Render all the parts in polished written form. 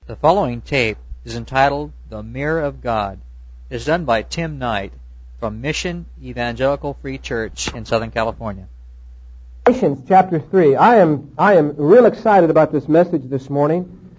The following tape is entitled The Mirror of God. It is done by Tim Knight from Mission Evangelical Free Church in Southern California. Galatians chapter 3. I am real excited about this message this morning.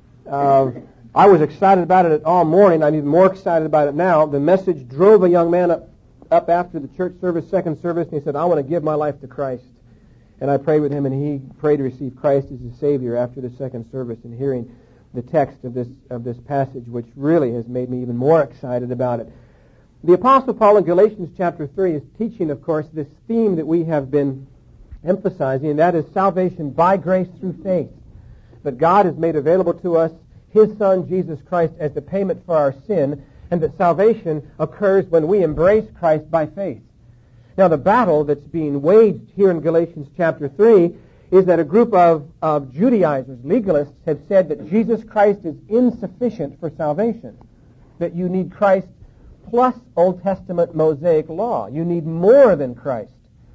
I was excited about it all morning. I'm even more excited about it now. The message drove a young man up after the church service, second service, and he said, I want to give my life to Christ. And I prayed with him, and he prayed to receive Christ as his Savior after the second service, and hearing the text of this passage, which really has made me even more excited about it. The Apostle Paul in Galatians chapter 3 is teaching, of course, this theme that we have been emphasizing, and that is salvation by grace through faith. That God has made available to us His Son, Jesus Christ, as the payment for our sin, and that salvation occurs when we embrace Christ by faith. Now, the battle that's being waged here in Galatians chapter 3 is that a group of Judaizers, legalists, have said that Jesus Christ is insufficient for salvation, that you need Christ plus Old Testament Mosaic law. You need more than Christ.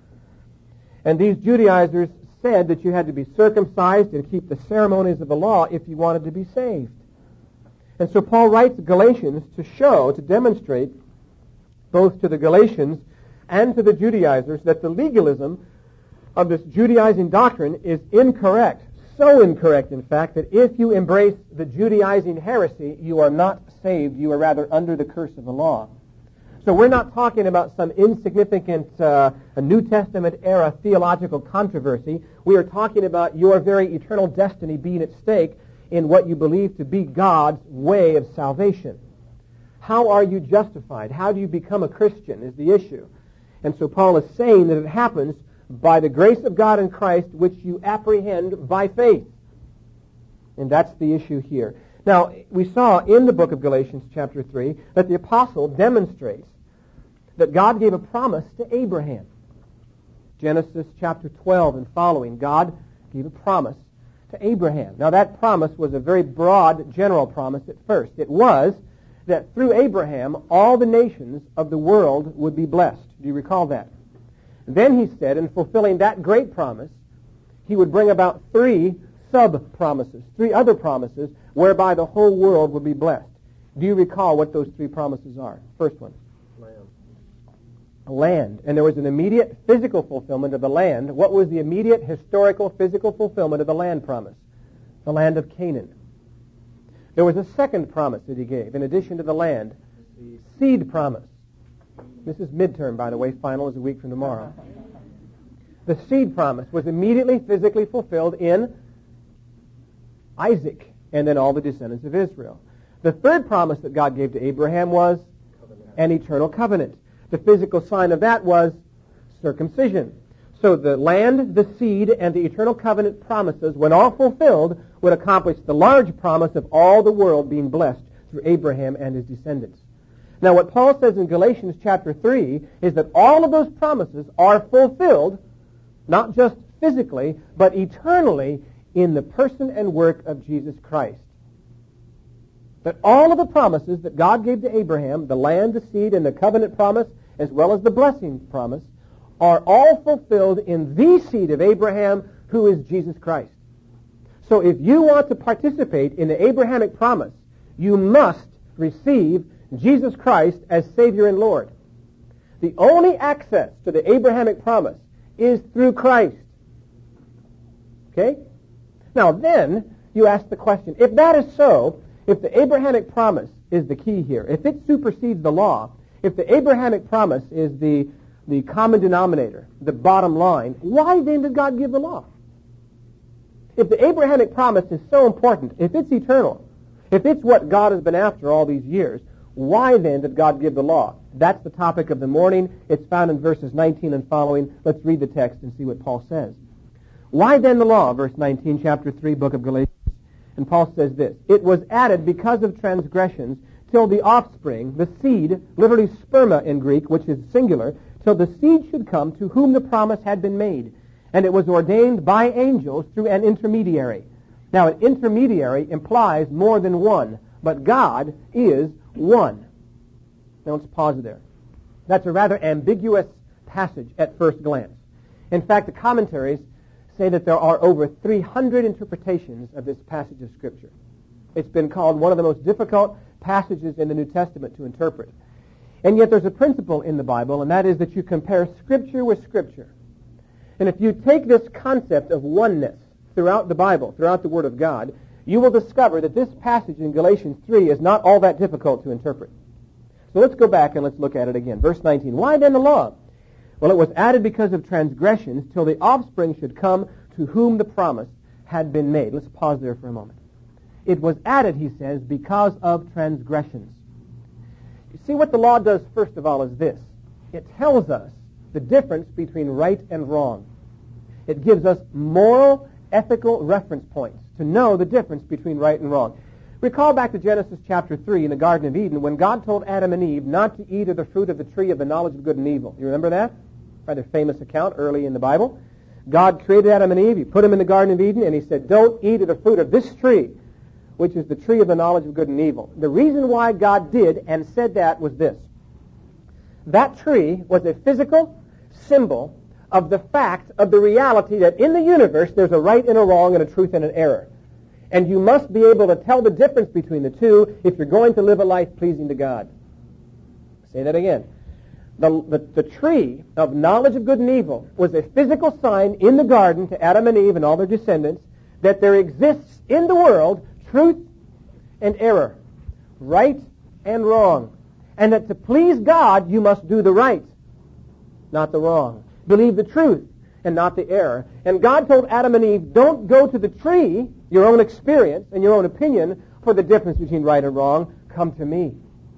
And these Judaizers said that you had to be circumcised and keep the ceremonies of the law if you wanted to be saved. And so Paul writes Galatians to demonstrate, both to the Galatians and to the Judaizers, that the legalism of this Judaizing doctrine is incorrect. So incorrect, in fact, that if you embrace the Judaizing heresy, you are not saved. You are rather under the curse of the law. So we're not talking about some insignificant New Testament era theological controversy. We are talking about your very eternal destiny being at stake in what you believe to be God's way of salvation. How are you justified? How do you become a Christian is the issue. And so Paul is saying that it happens by the grace of God in Christ, which you apprehend by faith. And that's the issue here. Now, we saw in the book of Galatians chapter 3 that the apostle demonstrates that God gave a promise to Abraham. Genesis chapter 12 and following, God gave a promise to Abraham. Now, that promise was a very broad, general promise at first. It was that through Abraham, all the nations of the world would be blessed. Do you recall that? Then he said, in fulfilling that great promise, he would bring about three sub-promises, three other promises, whereby the whole world would be blessed. Do you recall what those three promises are? First one. Land. And there was an immediate physical fulfillment of the land. What was the immediate historical physical fulfillment of the land promise? The land of Canaan. There was a second promise that he gave, in addition to the land, seed promise. This is midterm, by the way. Final is a week from tomorrow. The seed promise was immediately physically fulfilled in Isaac and then all the descendants of Israel. The third promise that God gave to Abraham was an eternal covenant. The physical sign of that was circumcision. So the land, the seed, and the eternal covenant promises, when all fulfilled, would accomplish the large promise of all the world being blessed through Abraham and his descendants. Now, what Paul says in Galatians chapter 3 is that all of those promises are fulfilled, not just physically, but eternally in the person and work of Jesus Christ. That all of the promises that God gave to Abraham, the land, the seed, and the covenant promise, as well as the blessing promise, are all fulfilled in the seed of Abraham, who is Jesus Christ. So if you want to participate in the Abrahamic promise, you must receive Jesus Christ as Savior and Lord. The only access to the Abrahamic promise is through Christ. Okay? Now then, you ask the question, if that is so, if the Abrahamic promise is the key here, if it supersedes the law, if the Abrahamic promise is the common denominator, the bottom line, why then did God give the law? If the Abrahamic promise is so important, if it's eternal, if it's what God has been after all these years, why then did God give the law? That's the topic of the morning. It's found in verses 19 and following. Let's read the text and see what Paul says. Why then the law? Verse 19, chapter 3, book of Galatians. And Paul says this, it was added because of transgressions till the offspring, the seed, literally sperma in Greek, which is singular, till the seed should come to whom the promise had been made. And it was ordained by angels through an intermediary. Now, an intermediary implies more than one, but God is one. Now, let's pause there. That's a rather ambiguous passage at first glance. In fact, the commentaries say that there are over 300 interpretations of this passage of Scripture. It's been called one of the most difficult passages in the New Testament to interpret. And yet there's a principle in the Bible, and that is that you compare Scripture with Scripture. And if you take this concept of oneness throughout the Bible, throughout the Word of God, you will discover that this passage in Galatians 3 is not all that difficult to interpret. So let's go back and let's look at it again. Verse 19. Why then the law? Well, it was added because of transgressions till the offspring should come to whom the promise had been made. Let's pause there for a moment. It was added, he says, because of transgressions. You see, what the law does, first of all, is this. It tells us the difference between right and wrong. It gives us moral, ethical reference points to know the difference between right and wrong. Recall back to Genesis chapter 3 in the Garden of Eden when God told Adam and Eve not to eat of the fruit of the tree of the knowledge of good and evil. You remember that? Rather famous account early in the Bible. God created Adam and Eve. He put them in the Garden of Eden and he said, don't eat of the fruit of this tree, which is the tree of the knowledge of good and evil. The reason why God did and said that was this. That tree was a physical symbol of the fact of the reality that in the universe there's a right and a wrong and a truth and an error. And you must be able to tell the difference between the two if you're going to live a life pleasing to God. Say that again. The tree of knowledge of good and evil was a physical sign in the garden to Adam and Eve and all their descendants that there exists in the world truth and error, right and wrong. And that to please God, you must do the right, not the wrong. Believe the truth and not the error. And God told Adam and Eve, don't go to the tree, your own experience and your own opinion, for the difference between right and wrong. Come to me.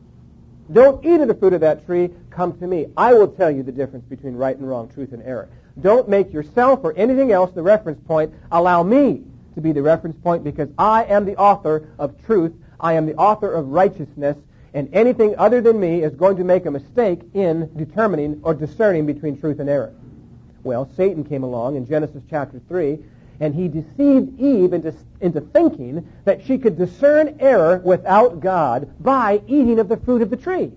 Don't eat of the fruit of that tree. Come to me. I will tell you the difference between right and wrong, truth and error. Don't make yourself or anything else the reference point. Allow me to be the reference point because I am the author of truth. I am the author of righteousness. And anything other than me is going to make a mistake in determining or discerning between truth and error. Well, Satan came along in Genesis chapter 3, and he deceived Eve into thinking that she could discern error without God by eating of the fruit of the tree.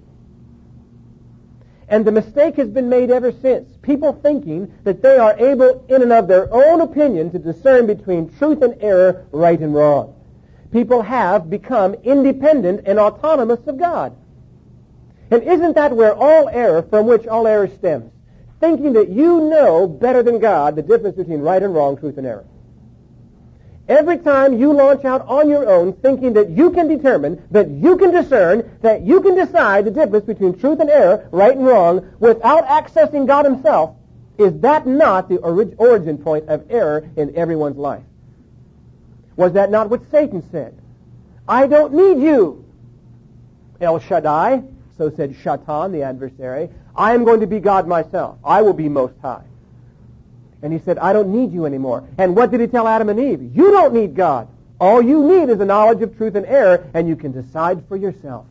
And the mistake has been made ever since. People thinking that they are able, in and of their own opinion, to discern between truth and error, right and wrong. People have become independent and autonomous of God. And isn't that where all error, from which all error stems? Thinking that you know better than God the difference between right and wrong, truth and error. Every time you launch out on your own thinking that you can determine, that you can discern, that you can decide the difference between truth and error, right and wrong, without accessing God himself, is that not the origin point of error in everyone's life? Was that not what Satan said? I don't need you, El Shaddai, so said Shaitan, the adversary. I am going to be God myself. I will be most high. And he said, I don't need you anymore. And what did he tell Adam and Eve? You don't need God. All you need is a knowledge of truth and error, and you can decide for yourself.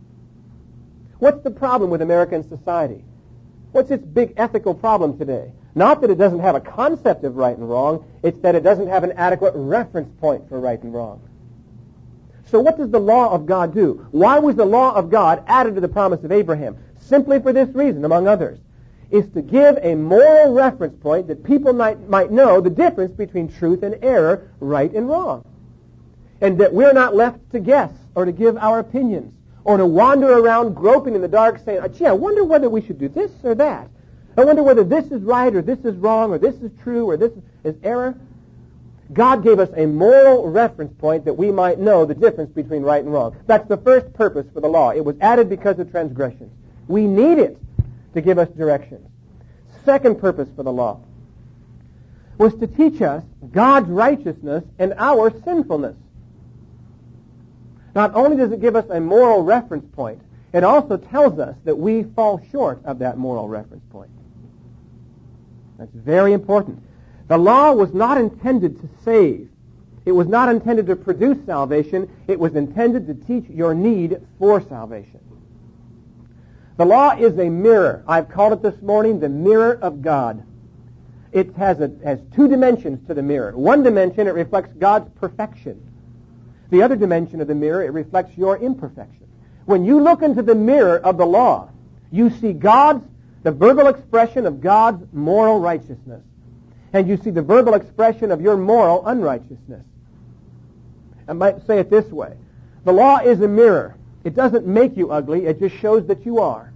What's the problem with American society? What's its big ethical problem today? Not that it doesn't have a concept of right and wrong, it's that it doesn't have an adequate reference point for right and wrong. So what does the law of God do? Why was the law of God added to the promise of Abraham? Simply for this reason, among others, is to give a moral reference point that people might know the difference between truth and error, right and wrong. And that we're not left to guess or to give our opinions or to wander around groping in the dark saying, gee, I wonder whether we should do this or that. I wonder whether this is right or this is wrong or this is true or this is error. God gave us a moral reference point that we might know the difference between right and wrong. That's the first purpose for the law. It was added because of transgressions. We need it to give us directions. Second purpose for the law was to teach us God's righteousness and our sinfulness. Not only does it give us a moral reference point, it also tells us that we fall short of that moral reference point. That's very important. The law was not intended to save. It was not intended to produce salvation. It was intended to teach your need for salvation. The law is a mirror. I've called it this morning the mirror of God. It has two dimensions to the mirror. One dimension, it reflects God's perfection. The other dimension of the mirror, it reflects your imperfection. When you look into the mirror of the law, you see the verbal expression of God's moral righteousness. And you see the verbal expression of your moral unrighteousness. I might say it this way. The law is a mirror. It doesn't make you ugly. It just shows that you are.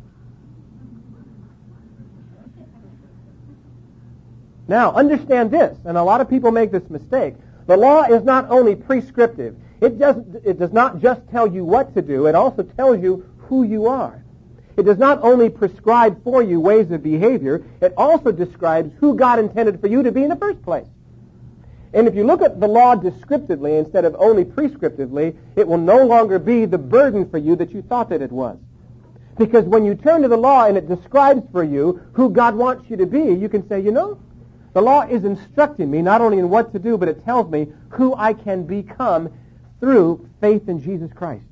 Now, understand this, and a lot of people make this mistake. The law is not only prescriptive. It does not just tell you what to do. It also tells you who you are. It does not only prescribe for you ways of behavior. It also describes who God intended for you to be in the first place. And if you look at the law descriptively instead of only prescriptively, it will no longer be the burden for you that you thought that it was. Because when you turn to the law and it describes for you who God wants you to be, you can say, you know, the law is instructing me not only in what to do, but it tells me who I can become through faith in Jesus Christ.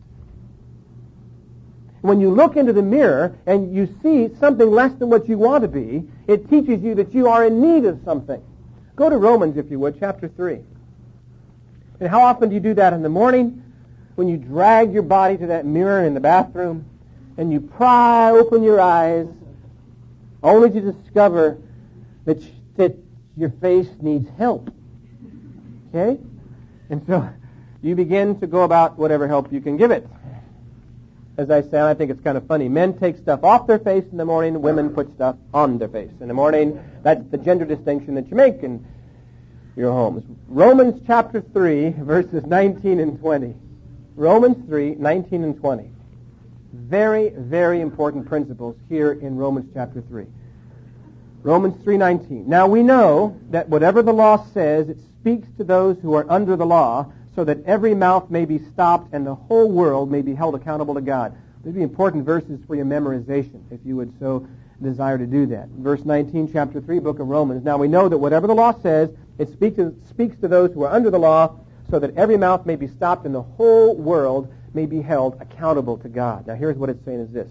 When you look into the mirror and you see something less than what you want to be, it teaches you that you are in need of something. Go to Romans, if you would, chapter 3. And how often do you do that in the morning? When you drag your body to that mirror in the bathroom and you pry open your eyes only to discover that your face needs help. Okay? And so you begin to go about whatever help you can give it. As I said, I think it's kind of funny. Men take stuff off their face in the morning, women put stuff on their face in the morning. That's the gender distinction that you make in your homes. Romans chapter 3, verses 19 and 20. Romans 3, 19 and 20. Very, very important principles here in Romans chapter 3. Romans 3:19. Now we know that whatever the law says, it speaks to those who are under the law, so that every mouth may be stopped and the whole world may be held accountable to God. These would be important verses for your memorization, if you would so desire to do that. Verse 19, chapter 3, book of Romans. Now we know that whatever the law says, it speaks to those who are under the law, so that every mouth may be stopped and the whole world may be held accountable to God. Now here's what it's saying is this.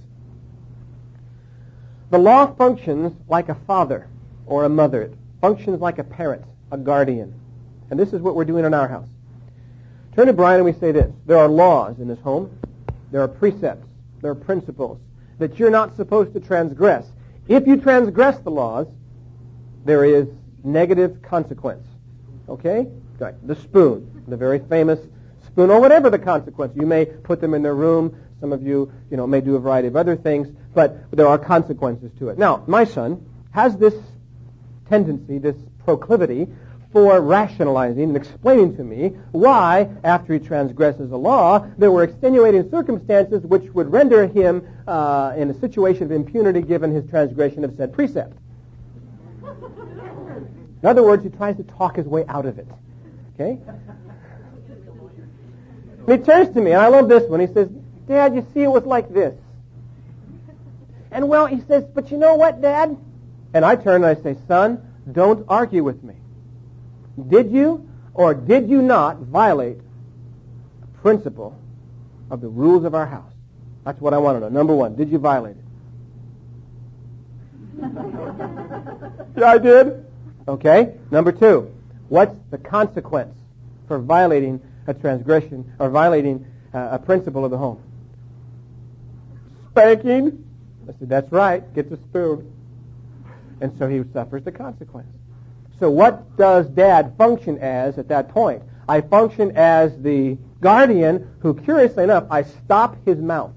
The law functions like a father or a mother. It functions like a parent, a guardian. And this is what we're doing in our house. Turn to Brian and we say this. There are laws in this home. There are precepts. There are principles that you're not supposed to transgress. If you transgress the laws, there is negative consequence. Okay? Right. The spoon, the very famous spoon, or whatever the consequence. You may put them in their room. Some of you, may do a variety of other things, but there are consequences to it. Now, my son has this tendency, this proclivity for rationalizing and explaining to me why, after he transgresses a law, there were extenuating circumstances which would render him in a situation of impunity given his transgression of said precept. In other words, he tries to talk his way out of it. Okay? And he turns to me, and I love this one. He says, Dad, you see, it was like this. And well, he says, but you know what, Dad? And I turn and I say, son, don't argue with me. Did you or did you not violate the principle of the rules of our house? That's what I want to know. Number one, did you violate it? Yeah, I did. Okay. Number two, what's the consequence for violating a transgression or violating a principle of the home? Spanking. I said, that's right. Get the spoon. And so he suffers the consequence. So what does Dad function as at that point? I function as the guardian who, curiously enough, I stop his mouth.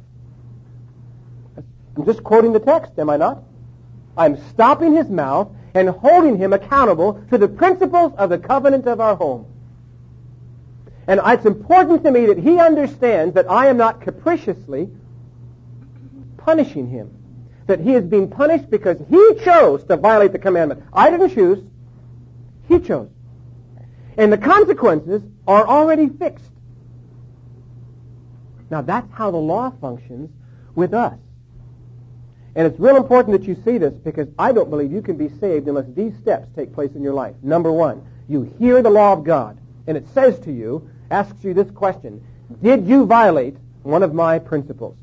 I'm just quoting the text, am I not? I'm stopping his mouth and holding him accountable to the principles of the covenant of our home. And it's important to me that he understands that I am not capriciously punishing him. That he is being punished because he chose to violate the commandment. I didn't choose. He chose. And the consequences are already fixed. Now that's how the law functions with us. And it's real important that you see this because I don't believe you can be saved unless these steps take place in your life. Number one, you hear the law of God and it says to you, asks you this question, did you violate one of my principles?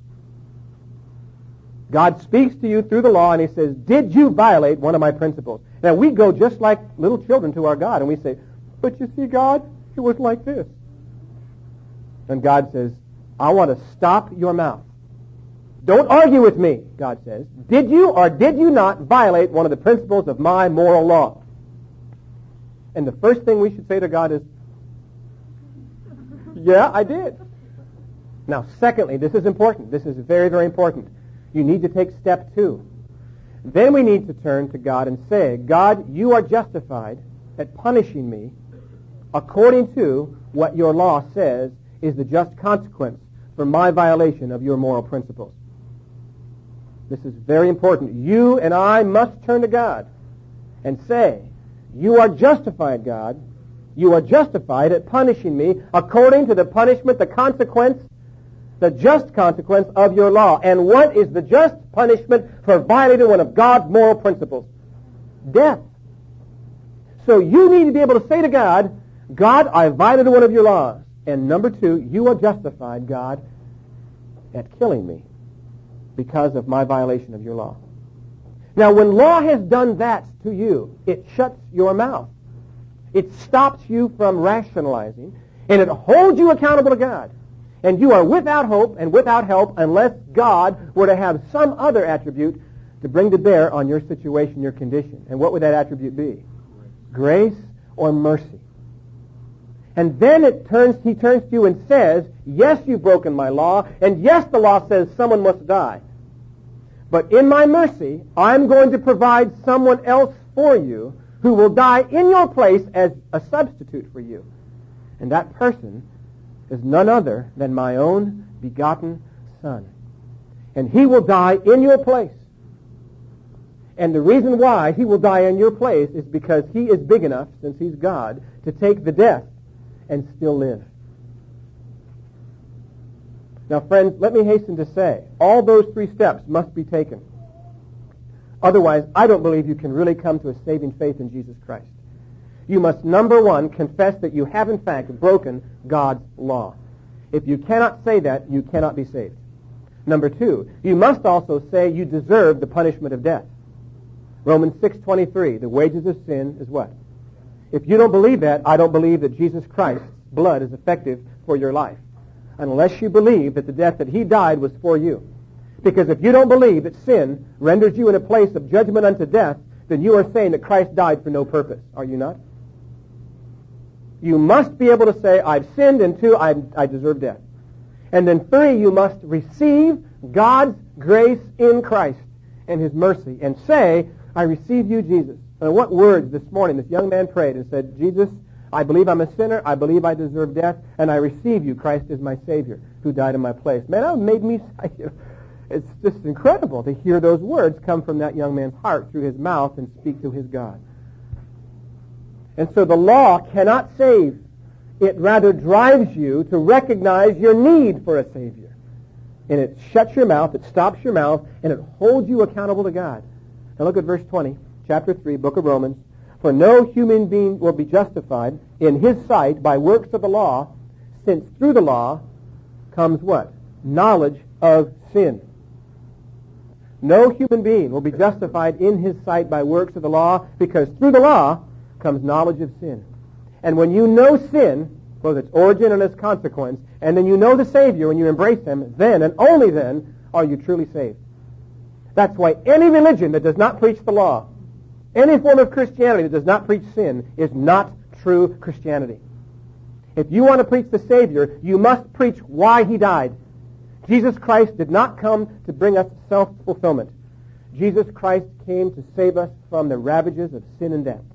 God speaks to you through the law and he says, did you violate one of my principles? Now we go just like little children to our God and we say, but you see, God, it was like this. And God says, I want to stop your mouth. Don't argue with me, God says. Did you or did you not violate one of the principles of my moral law? And the first thing we should say to God is, Yeah, I did. Now, secondly, this is important. This is very, very important. You need to take step 2. Then we need to turn to God and say, God, you are justified at punishing me according to what your law says is the just consequence for my violation of your moral principles. This is very important. You and I must turn to God and say, you are justified, God. You are justified at punishing me according to the punishment, the consequence, the just consequence of your law. And what is the just punishment for violating one of God's moral principles? Death. So you need to be able to say to God, God, I violated one of your laws. And number 2, you are justified, God, at killing me because of my violation of your law. Now, when law has done that to you, it shuts your mouth. It stops you from rationalizing, and it holds you accountable to God. And you are without hope and without help unless God were to have some other attribute to bring to bear on your situation, your condition. And what would that attribute be? Grace or mercy. And then he turns to you and says, yes, you've broken my law, and yes, the law says someone must die. But in my mercy, I'm going to provide someone else for you who will die in your place as a substitute for you. And that person is none other than my own begotten Son. And he will die in your place. And the reason why he will die in your place is because he is big enough, since he's God, to take the death and still live. Now, friends, let me hasten to say, all those 3 steps must be taken. Otherwise, I don't believe you can really come to a saving faith in Jesus Christ. You must, number 1, confess that you have in fact broken God's law. If you cannot say that, you cannot be saved. Number 2, you must also say you deserve the punishment of death. Romans 6:23, the wages of sin is what? If you don't believe that, I don't believe that Jesus Christ's blood is effective for your life. Unless you believe that the death that he died was for you. Because if you don't believe that sin renders you in a place of judgment unto death, then you are saying that Christ died for no purpose. Are you not? You must be able to say, I've sinned, and 2, I deserve death. And then 3, you must receive God's grace in Christ and his mercy and say, I receive you, Jesus. And what words this morning this young man prayed and said, Jesus, I believe I'm a sinner, I believe I deserve death, and I receive you, Christ, as my Savior, who died in my place. Man, that made me, it's just incredible to hear those words come from that young man's heart through his mouth and speak to his God. And so the law cannot save. It rather drives you to recognize your need for a Savior. And it shuts your mouth, it stops your mouth, and it holds you accountable to God. Now look at verse 20, chapter 3, book of Romans. For no human being will be justified in his sight by works of the law, since through the law comes what? Knowledge of sin. No human being will be justified in his sight by works of the law, because through the law comes knowledge of sin. And when you know sin, both its origin and its consequence, and then you know the Savior when you embrace him, then and only then are you truly saved. That's why any religion that does not preach the law, any form of Christianity that does not preach sin, is not true Christianity. If you want to preach the Savior, you must preach why he died. Jesus Christ did not come to bring us self-fulfillment. Jesus Christ came to save us from the ravages of sin and death.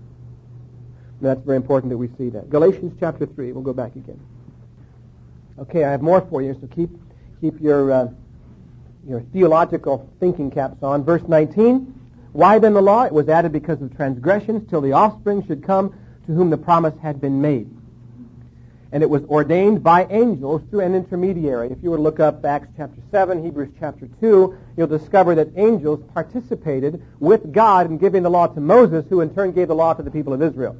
And that's very important that we see that. Galatians chapter 3. We'll go back again. Okay, I have more for you, so keep your theological thinking caps on. Verse 19. Why then the law? It was added because of transgressions, till the offspring should come to whom the promise had been made. And it was ordained by angels through an intermediary. If you were to look up Acts chapter 7, Hebrews chapter 2, you'll discover that angels participated with God in giving the law to Moses, who in turn gave the law to the people of Israel.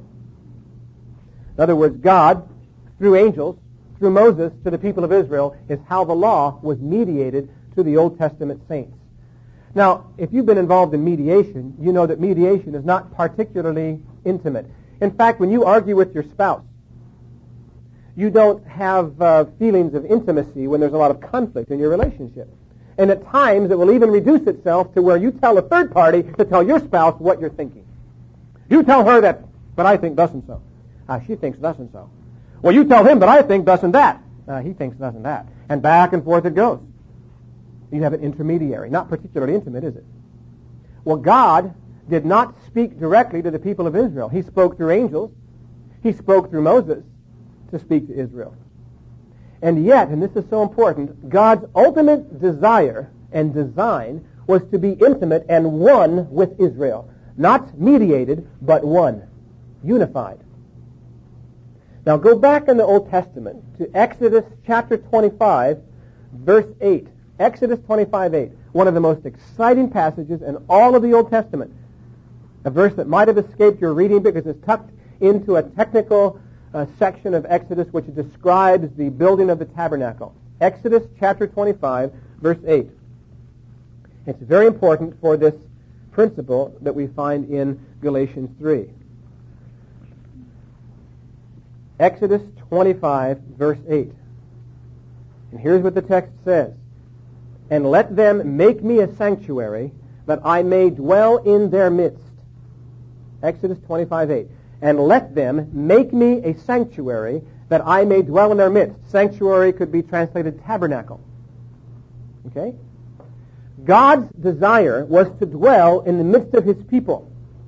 In other words, God, through angels, through Moses to the people of Israel, is how the law was mediated to the Old Testament saints. Now, if you've been involved in mediation, you know that mediation is not particularly intimate. In fact, when you argue with your spouse, you don't have feelings of intimacy when there's a lot of conflict in your relationship. And at times, it will even reduce itself to where you tell a third party to tell your spouse what you're thinking. You tell her that, but I think thus and so. She thinks thus and so. Well, you tell him that I think thus and that. He thinks thus and that. And back and forth it goes. You have an intermediary. Not particularly intimate, is it? Well, God did not speak directly to the people of Israel. He spoke through angels. He spoke through Moses to speak to Israel. And yet, and this is so important, God's ultimate desire and design was to be intimate and one with Israel. Not mediated, but one. Unified. Now go back in the Old Testament to Exodus chapter 25, verse 8. Exodus 25:8, one of the most exciting passages in all of the Old Testament. A verse that might have escaped your reading because it's tucked into a technical section of Exodus which describes the building of the tabernacle. Exodus chapter 25, verse 8. It's very important for this principle that we find in Galatians 3. Exodus 25, verse 8. And here's what the text says. And let them make me a sanctuary, that I may dwell in their midst. Exodus 25:8. And let them make me a sanctuary, that I may dwell in their midst. Sanctuary could be translated tabernacle. Okay? God's desire was to dwell in the midst of his people.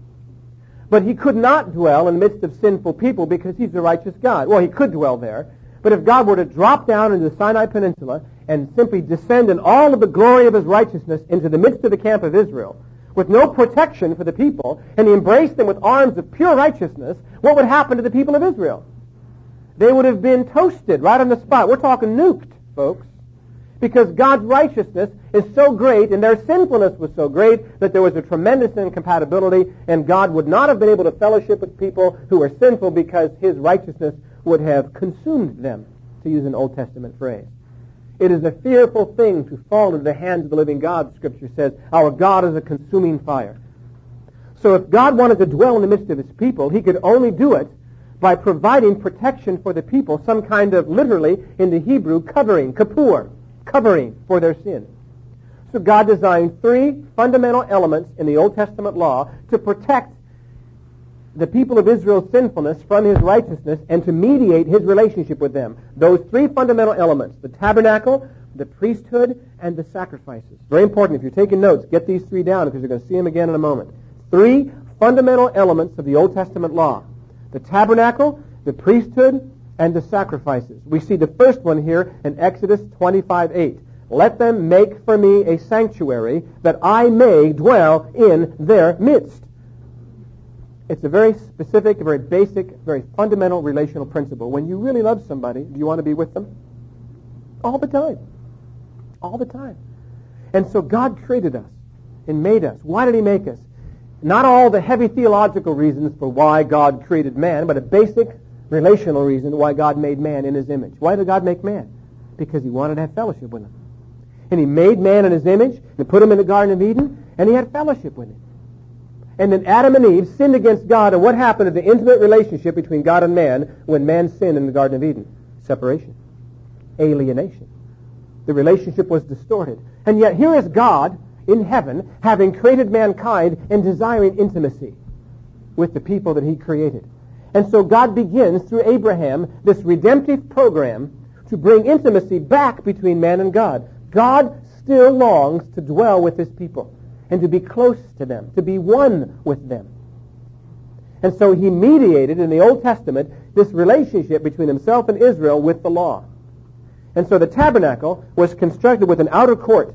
But he could not dwell in the midst of sinful people because he's a righteous God. Well, he could dwell there. But if God were to drop down into the Sinai Peninsula and simply descend in all of the glory of his righteousness into the midst of the camp of Israel, with no protection for the people, and he embraced them with arms of pure righteousness, what would happen to the people of Israel? They would have been toasted right on the spot. We're talking nuked, folks. Because God's righteousness is so great, and their sinfulness was so great, that there was a tremendous incompatibility, and God would not have been able to fellowship with people who were sinful because his righteousness would have consumed them, to use an Old Testament phrase. It is a fearful thing to fall into the hands of the living God, Scripture says. Our God is a consuming fire. So if God wanted to dwell in the midst of his people, he could only do it by providing protection for the people, some kind of, literally, in the Hebrew, covering, kippur, covering for their sin. So God designed three fundamental elements in the Old Testament law to protect the people of Israel's sinfulness from his righteousness and to mediate his relationship with them. Those three fundamental elements, the tabernacle, the priesthood, and the sacrifices. Very important. If you're taking notes, get these three down because you're going to see them again in a moment. Three fundamental elements of the Old Testament law. The tabernacle, the priesthood, and the sacrifices. We see the first one here in Exodus 25:8. Let them make for me a sanctuary that I may dwell in their midst. It's a very specific, very basic, very fundamental relational principle. When you really love somebody, do you want to be with them? All the time. All the time. And so God created us and made us. Why did he make us? Not all the heavy theological reasons for why God created man, but a basic relational reason why God made man in his image. Why did God make man? Because he wanted to have fellowship with him. And he made man in his image and put him in the Garden of Eden, and he had fellowship with him. And then Adam and Eve sinned against God, and what happened to the intimate relationship between God and man when man sinned in the Garden of Eden? Separation. Alienation. The relationship was distorted. And yet here is God in heaven having created mankind and desiring intimacy with the people that he created. And so God begins through Abraham this redemptive program to bring intimacy back between man and God. God still longs to dwell with his people and to be close to them, to be one with them. And so he mediated in the Old Testament this relationship between himself and Israel with the law. And so the tabernacle was constructed with an outer court.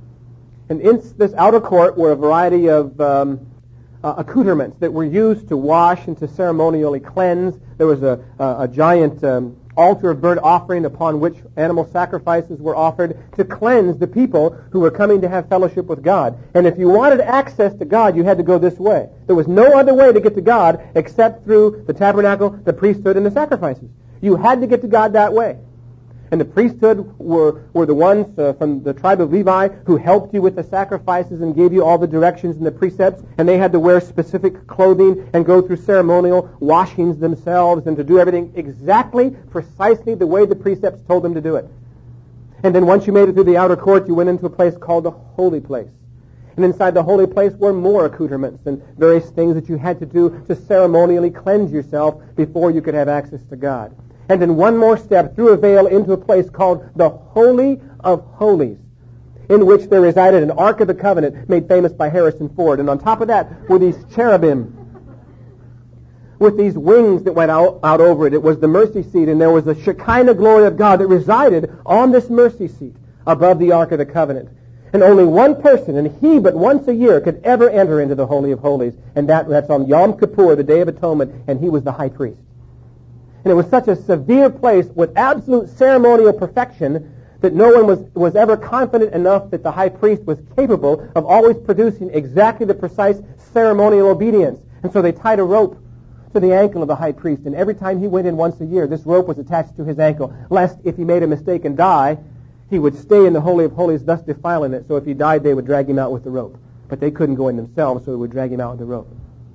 And in this outer court were a variety of accoutrements that were used to wash and to ceremonially cleanse. There was a giant altar of burnt offering upon which animal sacrifices were offered to cleanse the people who were coming to have fellowship with God. And if you wanted access to God, you had to go this way. There was no other way to get to God except through the tabernacle, the priesthood, and the sacrifices. You had to get to God that way. And the priesthood were the ones from the tribe of Levi who helped you with the sacrifices and gave you all the directions and the precepts. And they had to wear specific clothing and go through ceremonial washings themselves and to do everything exactly, precisely the way the precepts told them to do it. And then once you made it through the outer court, you went into a place called the holy place. And inside the holy place were more accoutrements and various things that you had to do to ceremonially cleanse yourself before you could have access to God. and then one more step through a veil into a place called the Holy of Holies, in which there resided an Ark of the Covenant made famous by Harrison Ford. And on top of that were these cherubim with these wings that went out over it. It was the mercy seat, and there was the Shekinah glory of God that resided on this mercy seat above the Ark of the Covenant. And only one person, and he but once a year, could ever enter into the Holy of Holies, and that's on Yom Kippur, the Day of Atonement, and he was the high priest. And it was such a severe place with absolute ceremonial perfection that no one was ever confident enough that the high priest was capable of always producing exactly the precise ceremonial obedience. And so they tied a rope to the ankle of the high priest, and every time he went in once a year, this rope was attached to his ankle, lest if he made a mistake and die, he would stay in the Holy of Holies, thus defiling it. So if he died, they would drag him out with the rope. But they couldn't go in themselves, so they would drag him out with the rope.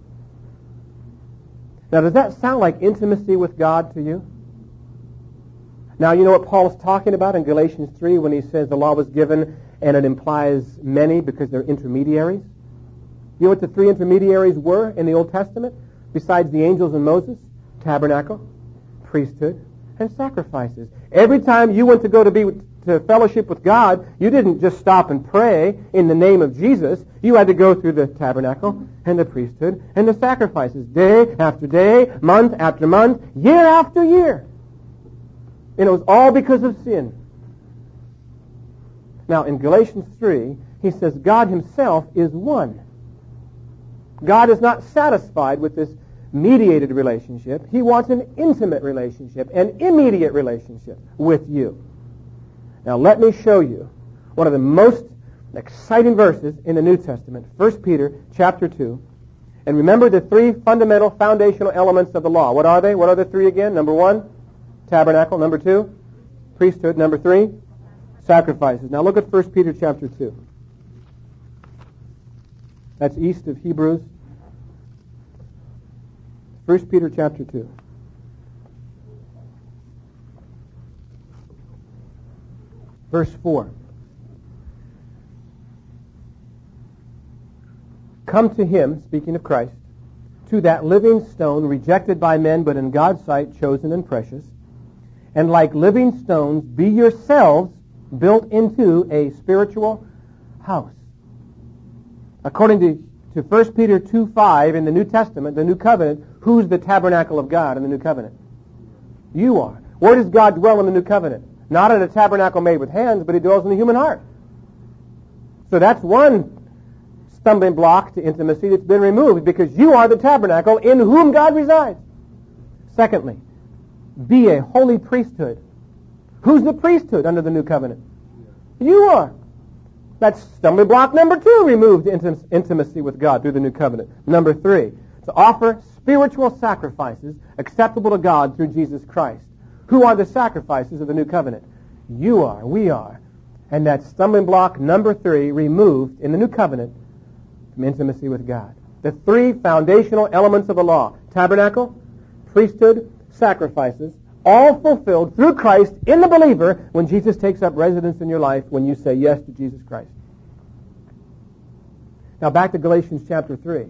Now, does that sound like intimacy with God to you? Now, you know what Paul's talking about in Galatians 3 when he says the law was given and it implies many because they're intermediaries? You know what the three intermediaries were in the Old Testament? Besides the angels and Moses? Tabernacle, priesthood, and sacrifices. Every time you went to go to fellowship with God, you didn't just stop and pray in the name of Jesus. You had to go through the tabernacle and the priesthood and the sacrifices day after day, month after month, year after year. And it was all because of sin. Now, in Galatians 3, he says God himself is one. God is not satisfied with this mediated relationship. He wants an intimate relationship, an immediate relationship with you. Now, let me show you one of the most exciting verses in the New Testament, 1 Peter chapter 2. And remember the three fundamental, foundational elements of the law. What are they? What are the three again? Number 1, tabernacle. Number 2, priesthood. Number 3, sacrifices. Now look at 1 Peter chapter 2. That's east of Hebrews. 1 Peter chapter 2. Verse 4. Come to him, speaking of Christ, to that living stone rejected by men, but in God's sight chosen and precious, and like living stones be yourselves built into a spiritual house. According to 1 Peter 2:5 in the New Testament, the New Covenant, who's the tabernacle of God in the New Covenant? You are. Where does God dwell in the New Covenant? Not in a tabernacle made with hands, but he dwells in the human heart. So that's one stumbling block to intimacy that's been removed, because you are the tabernacle in whom God resides. Secondly, be a holy priesthood. Who's the priesthood under the New Covenant? You are. That's stumbling block number 2, removed intimacy with God through the New Covenant. Number 3, to offer spiritual sacrifices acceptable to God through Jesus Christ. Who are the sacrifices of the New Covenant? You are. We are. And that's stumbling block number 3, removed in the New Covenant from intimacy with God. The three foundational elements of the law: tabernacle, priesthood, sacrifices, all fulfilled through Christ in the believer when Jesus takes up residence in your life, when you say yes to Jesus Christ. Now back to Galatians chapter 3.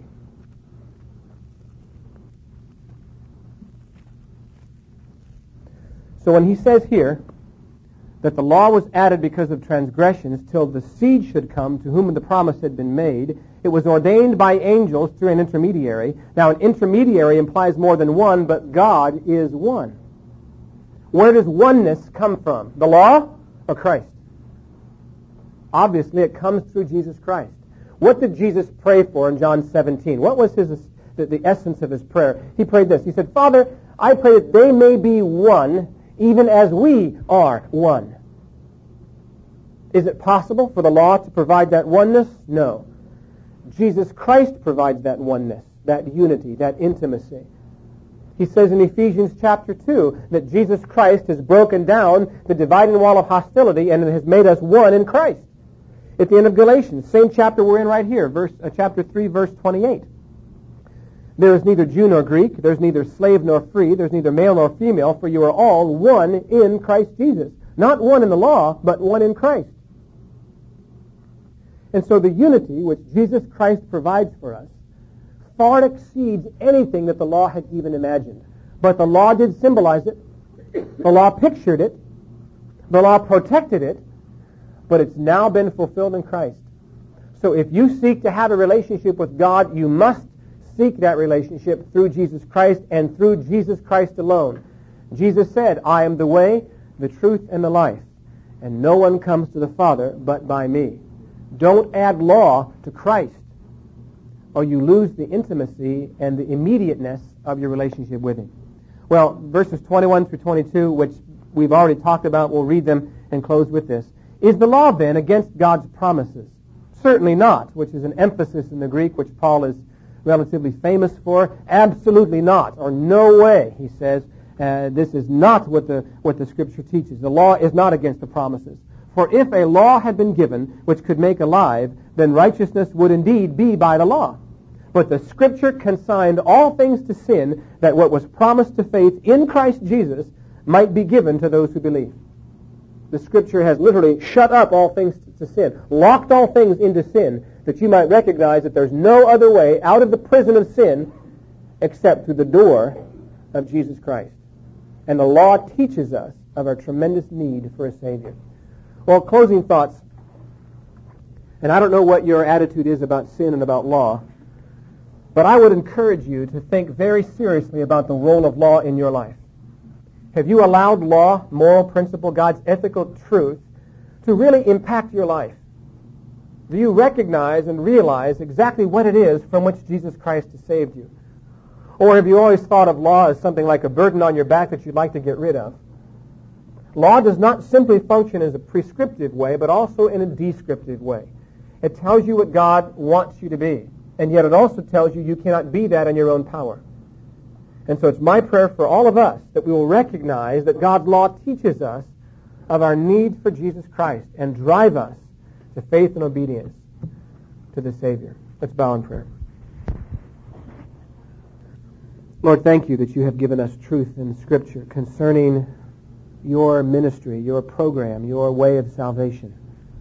So when he says here that the law was added because of transgressions till the seed should come to whom the promise had been made, it was ordained by angels through an intermediary. Now an intermediary implies more than one, but God is one. Where does oneness come from? The law or Christ? Obviously it comes through Jesus Christ. What did Jesus pray for in John 17? What was the essence of his prayer? He prayed this. He said, Father, I pray that they may be one, even as we are one. Is it possible for the law to provide that oneness? No. Jesus Christ provides that oneness, that unity, that intimacy. He says in Ephesians chapter 2 that Jesus Christ has broken down the dividing wall of hostility and has made us one in Christ. At the end of Galatians, same chapter we're in right here, chapter 3, verse 28. There is neither Jew nor Greek, there's neither slave nor free, there's neither male nor female, for you are all one in Christ Jesus. Not one in the law, but one in Christ. And so the unity which Jesus Christ provides for us far exceeds anything that the law had even imagined. But the law did symbolize it. The law pictured it. The law protected it. But it's now been fulfilled in Christ. So if you seek to have a relationship with God, you must seek that relationship through Jesus Christ and through Jesus Christ alone. Jesus said, I am the way, the truth, and the life, and no one comes to the Father but by me. Don't add law to Christ, or you lose the intimacy and the immediateness of your relationship with Him. Well, verses 21 through 22, which we've already talked about, we'll read them and close with this. Is the law then against God's promises? Certainly not, which is an emphasis in the Greek, which Paul is relatively famous for. Absolutely not, or no way, he says. This is not what the Scripture teaches. The law is not against the promises. For if a law had been given which could make alive, then righteousness would indeed be by the law. But the Scripture consigned all things to sin, that what was promised to faith in Christ Jesus might be given to those who believe. The Scripture has literally shut up all things to sin, locked all things into sin, that you might recognize that there's no other way out of the prison of sin except through the door of Jesus Christ. And the law teaches us of our tremendous need for a Savior. Well, closing thoughts. And I don't know what your attitude is about sin and about law, but I would encourage you to think very seriously about the role of law in your life. Have you allowed law, moral principle, God's ethical truth, to really impact your life? Do you recognize and realize exactly what it is from which Jesus Christ has saved you? Or have you always thought of law as something like a burden on your back that you'd like to get rid of? Law does not simply function as a prescriptive way, but also in a descriptive way. It tells you what God wants you to be, and yet it also tells you you cannot be that in your own power. And so it's my prayer for all of us that we will recognize that God's law teaches us of our need for Jesus Christ and drive us to faith and obedience to the Savior. Let's bow in prayer. Lord, thank you that you have given us truth in Scripture concerning your ministry, your program, your way of salvation.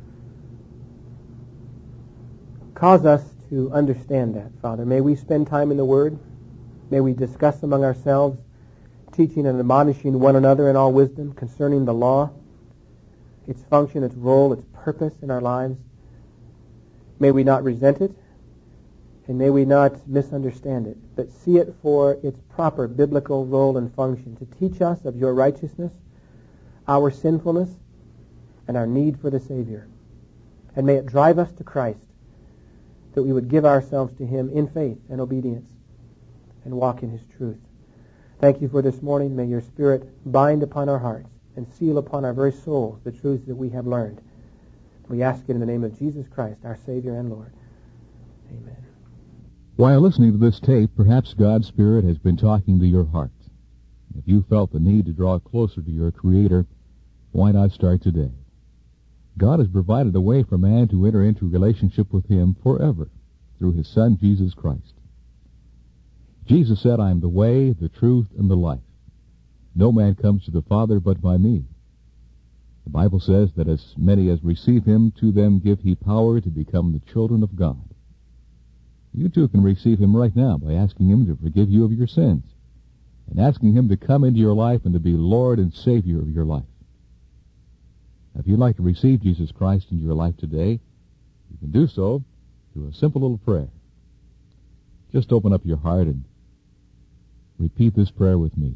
Cause us to understand that, Father. May we spend time in the Word. May we discuss among ourselves, teaching and admonishing one another in all wisdom concerning the law, its function, its role, its purpose in our lives. May we not resent it, and may we not misunderstand it, but see it for its proper biblical role and function, to teach us of your righteousness, our sinfulness, and our need for the Savior. And may it drive us to Christ, that we would give ourselves to Him in faith and obedience and walk in His truth. Thank you for this morning. May your Spirit bind upon our hearts and seal upon our very souls the truths that we have learned. We ask it in the name of Jesus Christ, our Savior and Lord. Amen. While listening to this tape, perhaps God's Spirit has been talking to your heart. If you felt the need to draw closer to your Creator, why not start today? God has provided a way for man to enter into relationship with Him forever through His Son, Jesus Christ. Jesus said, I am the way, the truth, and the life. No man comes to the Father but by me. The Bible says that as many as receive Him, to them give He power to become the children of God. You too can receive Him right now by asking Him to forgive you of your sins and asking Him to come into your life and to be Lord and Savior of your life. If you'd like to receive Jesus Christ into your life today, you can do so through a simple little prayer. Just open up your heart and repeat this prayer with me.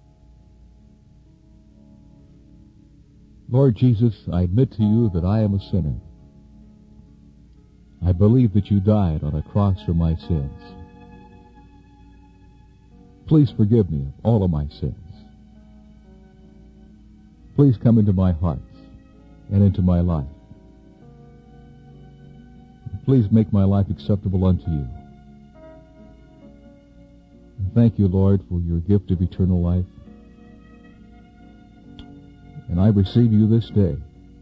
Lord Jesus, I admit to you that I am a sinner. I believe that you died on a cross for my sins. Please forgive me of all of my sins. Please come into my heart and into my life. Please make my life acceptable unto you. And thank you, Lord, for your gift of eternal life. And I receive you this day.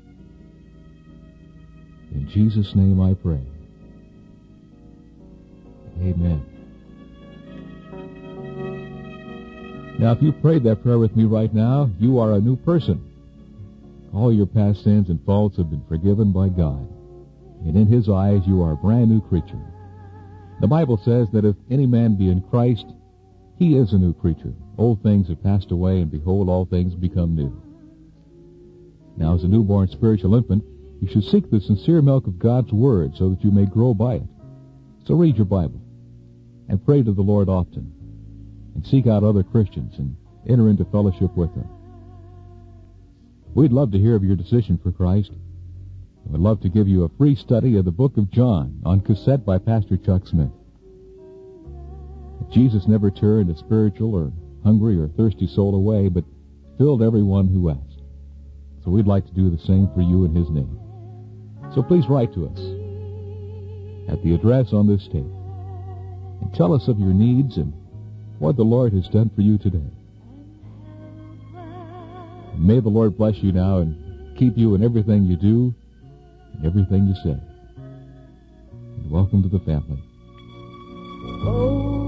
In Jesus' name I pray. Amen. Now, if you prayed that prayer with me right now, you are a new person. All your past sins and faults have been forgiven by God. And in His eyes, you are a brand new creature. The Bible says that if any man be in Christ, he is a new creature. Old things have passed away, and behold, all things become new. Now, as a newborn spiritual infant, you should seek the sincere milk of God's Word so that you may grow by it. So read your Bible, and pray to the Lord often, and seek out other Christians, and enter into fellowship with them. We'd love to hear of your decision for Christ, and we'd love to give you a free study of the book of John on cassette by Pastor Chuck Smith. Jesus never turned a spiritual or hungry or thirsty soul away, but filled everyone who asked. So we'd like to do the same for you in His name. So please write to us at the address on this tape and tell us of your needs and what the Lord has done for you today. And may the Lord bless you now and keep you in everything you do and everything you say. And welcome to the family. Oh.